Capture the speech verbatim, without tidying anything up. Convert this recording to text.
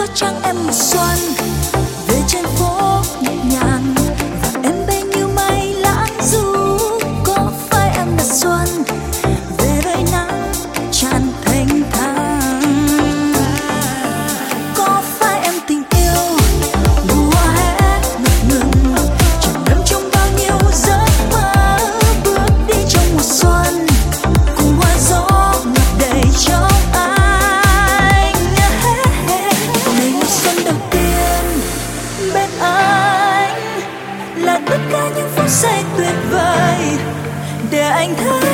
trăng em mùa xuân về trên phố nhẹ nhàng và em bay như mây lãng du. Có phải em là xuân về với nắng tràn thanh thang? Có phải em tình yêu mùa hè ngập ngừng chìm đắm trong bao nhiêu giấc mơ, bước đi trong mùa xuân cùng hoa gió ngập đầy trong anh. Ngày mùa xuân đầu tiên bên anh là tất cả những phút giây tuyệt vời để anh thấy